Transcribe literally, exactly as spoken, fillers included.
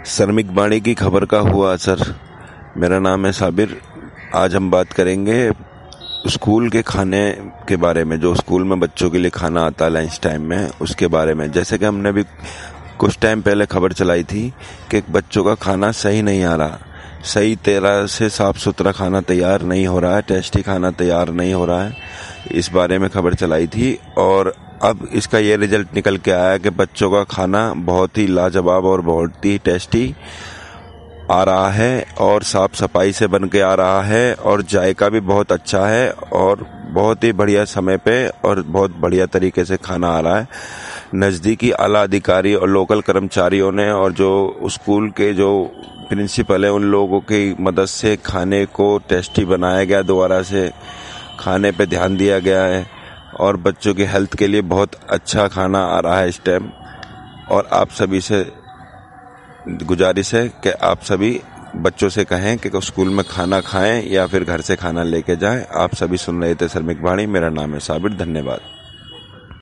श्रमिक बाणी की खबर का हुआ असर। मेरा नाम है साबिर। आज हम बात करेंगे स्कूल के खाने के बारे में, जो स्कूल में बच्चों के लिए खाना आता है लंच टाइम में, उसके बारे में। जैसे कि हमने भी कुछ टाइम पहले खबर चलाई थी कि बच्चों का खाना सही नहीं आ रहा, सही तरह से साफ सुथरा खाना तैयार नहीं हो रहा है, टेस्टी खाना तैयार नहीं हो रहा है। इस बारे में खबर चलाई थी और अब इसका ये रिजल्ट निकल के आया कि बच्चों का खाना बहुत ही लाजवाब और बहुत ही टेस्टी आ रहा है और साफ सफाई से बन के आ रहा है और जायका भी बहुत अच्छा है और बहुत ही बढ़िया समय पे और बहुत बढ़िया तरीके से खाना आ रहा है। नज़दीकी आला अधिकारी और लोकल कर्मचारियों ने और जो स्कूल के जो प्रिंसिपल है उन लोगों की मदद से खाने को टेस्टी बनाया गया, दोबारा से खाने पे ध्यान दिया गया है और बच्चों की हेल्थ के लिए बहुत अच्छा खाना आ रहा है इस टाइम। और आप सभी से गुजारिश है कि आप सभी बच्चों से कहें कि स्कूल में खाना खाएं या फिर घर से खाना लेके जाएं। आप सभी सुन रहे थे श्रमिक बाणी। मेरा नाम है साबिर। धन्यवाद।